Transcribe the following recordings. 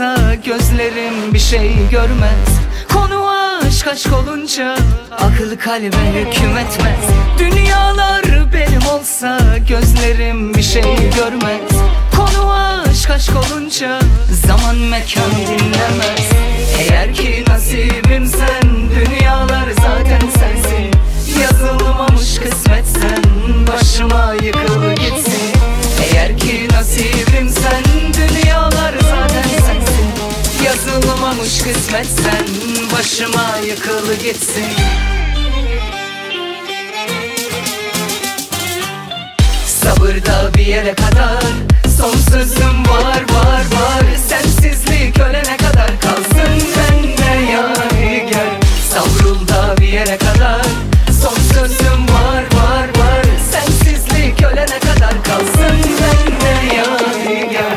olsa gözlerim bir şey görmez. Konu aşk, aşk olunca akıl kalbe hüküm etmez. Dünyalar benim olsa gözlerim bir şey görmez. Konu aşk, aşk olunca zaman mekan dinlemez. Eğer ki nasibim sen, dünyalar zaten sensin. Yazılmamış kısmet sen, başıma yıkıl gitsin. Eğer ki nasibim sen, dünyalar zaten sensin. Yazılmamış kısmet sen, başıma yıkıl gitsin. Sabırda bir yere kadar, son sözüm var var var. Sensizlik ölene kadar kalsın bende yadigar. Savrul da bir yere kadar, son sözüm var var var. Sensizlik ölene kadar kalsın bende yadigar.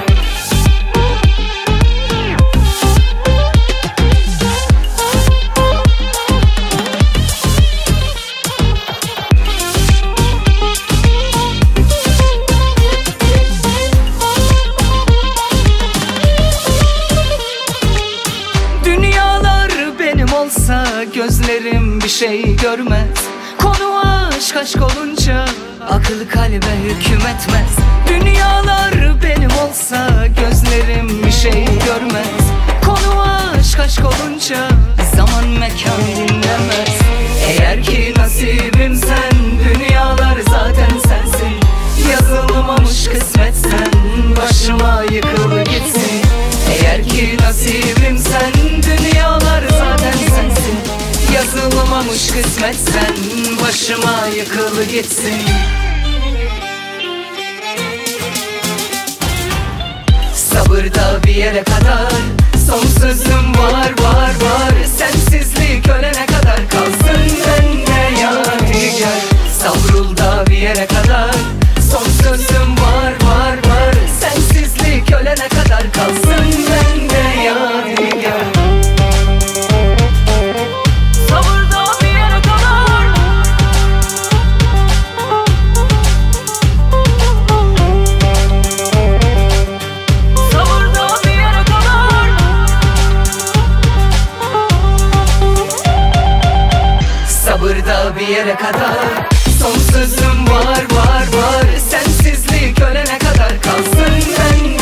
Olsa gözlerim bir şey görmez. Konu aşk, aşk olunca akıl kalbe hüküm etmez. Dünyalar benim olsa gözlerim bir şey görmez. Konu aşk, aşk olunca zaman mekan dinlemez. Eğer ki nasibim sen, dünyalar zaten sensin. Yazılmamış kısmet sen, başıma yıkıl gitsin. Eğer ki nasibim sen, dünyalar zaten sensin. Yazılmamış kısmet sen, başıma yıkıl gitsin. Sabırda bir yere kadar, son sözüm var var var. Sensizlik ölene kadar kalsın bende yadigar. Savrul da bir yere kadar, son sözüm var var var. Sensizlik ölene kadar kalsın bende yadigar. Sabırda bir yere kadar, son sözüm var var var. Sensizlik ölene kadar kalsın bende